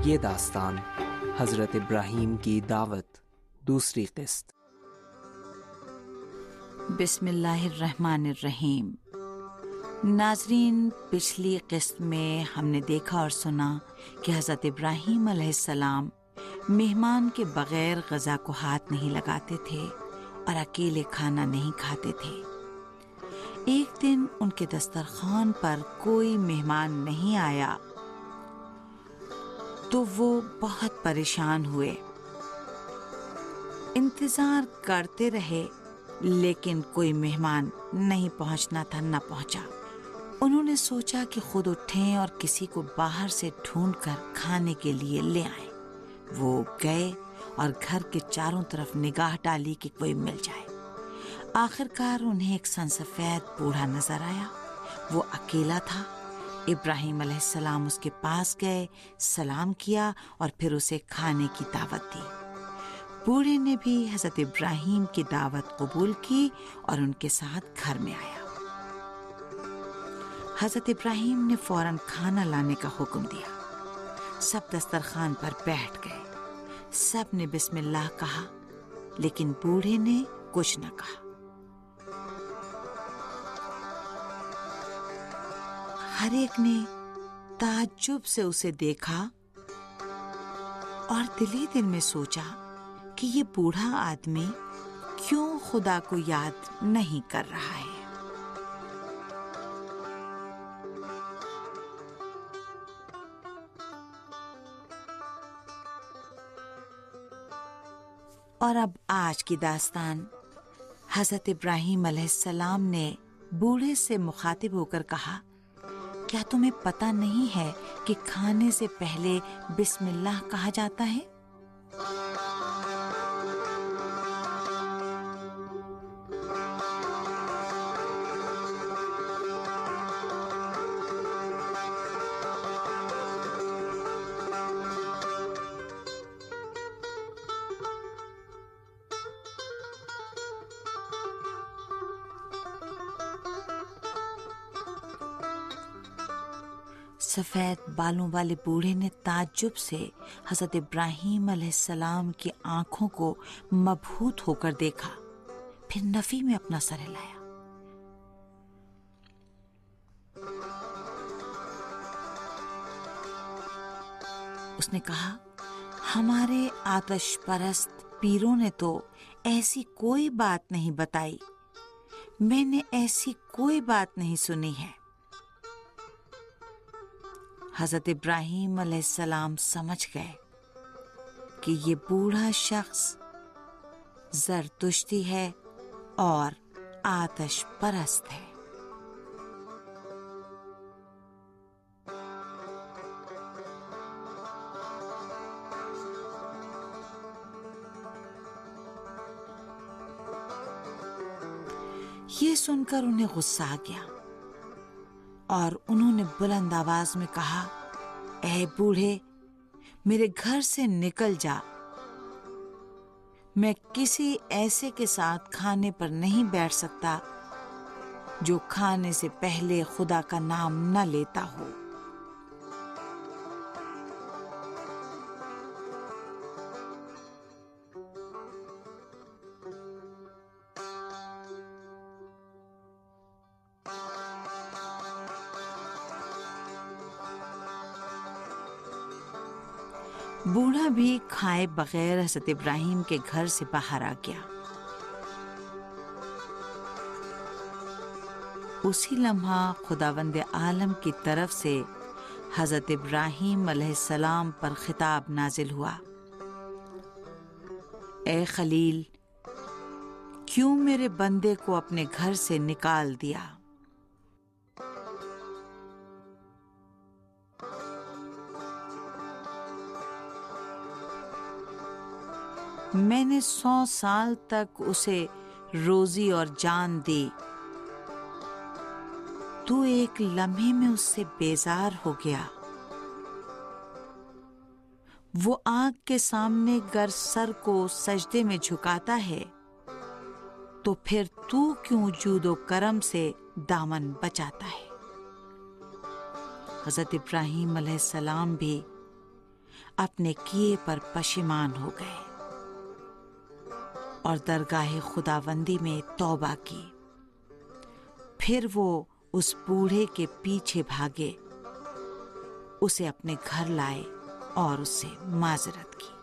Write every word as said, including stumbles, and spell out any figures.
یہ داستان حضرت ابراہیم کی دعوت دوسری قسط۔ بسم اللہ الرحمن الرحیم۔ ناظرین، پچھلی قسط میں ہم نے دیکھا اور سنا کہ حضرت ابراہیم علیہ السلام مہمان کے بغیر غذا کو ہاتھ نہیں لگاتے تھے اور اکیلے کھانا نہیں کھاتے تھے۔ ایک دن ان کے دسترخوان پر کوئی مہمان نہیں آیا تو وہ بہت پریشان ہوئے۔ انتظار کرتے رہے لیکن کوئی مہمان نہیں پہنچنا تھا، نہ پہنچا۔ انہوں نے سوچا کہ خود اٹھیں اور کسی کو باہر سے ڈھونڈ کر کھانے کے لیے لے آئیں۔ وہ گئے اور گھر کے چاروں طرف نگاہ ڈالی کہ کوئی مل جائے۔ آخر کار انہیں ایک سنسفید بوڑھا نظر آیا۔ وہ اکیلا تھا۔ ابراہیم علیہ السلام اس کے پاس گئے، سلام کیا اور پھر اسے کھانے کی دعوت دی۔ بوڑھے نے بھی حضرت ابراہیم کی دعوت قبول کی اور ان کے ساتھ گھر میں آیا۔ حضرت ابراہیم نے فوراً کھانا لانے کا حکم دیا۔ سب دسترخوان پر بیٹھ گئے۔ سب نے بسم اللہ کہا لیکن بوڑھے نے کچھ نہ کہا۔ ہر ایک نے تعجب سے اسے دیکھا اور دل ہی دل میں سوچا کہ یہ بوڑھا آدمی کیوں خدا کو یاد نہیں کر رہا ہے۔ اور اب آج کی داستان۔ حضرت ابراہیم علیہ السلام نے بوڑھے سے مخاطب ہو کر کہا، کیا تمہیں پتہ نہیں ہے کہ کھانے سے پہلے بسم اللہ کہا جاتا ہے؟ سفید بالوں والے بوڑھے نے تعجب سے حضرت ابراہیم علیہ السلام کی آنکھوں کو مبہوت ہو کر دیکھا، پھر نفی میں اپنا سر ہلایا۔ اس نے کہا، ہمارے آتش پرست پیروں نے تو ایسی کوئی بات نہیں بتائی، میں نے ایسی کوئی بات نہیں سنی ہے۔ حضرت ابراہیم علیہ السلام سمجھ گئے کہ یہ بوڑھا شخص زرتشتی ہے اور آتش پرست ہے۔ یہ سن کر انہیں غصہ آ گیا اور انہوں نے بلند آواز میں کہا، اے بوڑھے، میرے گھر سے نکل جا۔ میں کسی ایسے کے ساتھ کھانے پر نہیں بیٹھ سکتا جو کھانے سے پہلے خدا کا نام نہ لیتا ہو۔ بوڑھا بھی کھائے بغیر حضرت ابراہیم کے گھر سے باہر آ گیا۔ اسی لمحہ خداوند عالم کی طرف سے حضرت ابراہیم علیہ السلام پر خطاب نازل ہوا، اے خلیل، کیوں میرے بندے کو اپنے گھر سے نکال دیا؟ میں نے سو سال تک اسے روزی اور جان دی، تو ایک لمحے میں اس سے بیزار ہو گیا۔ وہ آنکھ کے سامنے گر سر کو سجدے میں جھکاتا ہے تو پھر تو کیوں جود و کرم سے دامن بچاتا ہے؟ حضرت ابراہیم علیہ السلام بھی اپنے کیے پر پشیمان ہو گئے اور درگاہ خداوندی میں توبہ کی۔ پھر وہ اس بوڑھے کے پیچھے بھاگے، اسے اپنے گھر لائے اور اس سے معذرت کی۔